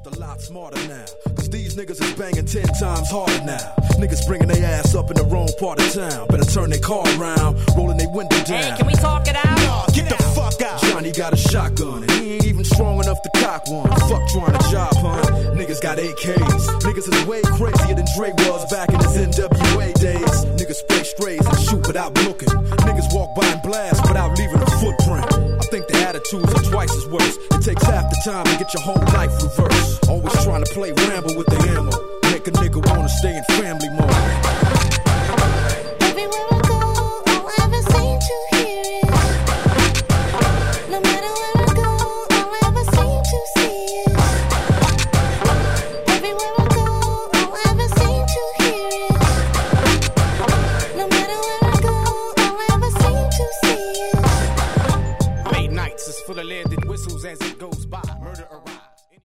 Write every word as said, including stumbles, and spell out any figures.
a lot smarter now. Cause these niggas is banging ten times harder now. Niggas bringing their ass up in the wrong part of town. Better turn their car around, rolling their window down. Hey, can we talk it out? Nah, get the fuck out. Johnny got a shotgun and he ain't even strong enough to cock one. Fuck trying to job, huh? Niggas got A Ks. Niggas is way crazier than Dre was back in his N W A days. Niggas spray strays and shoot without looking. Niggas walk by and blast without leaving a footprint. I think the attitudes are twice as worse. It takes half the time to get your whole life reversed. Always trying to play ramble with the ammo. Make a nigga wanna stay in family mode.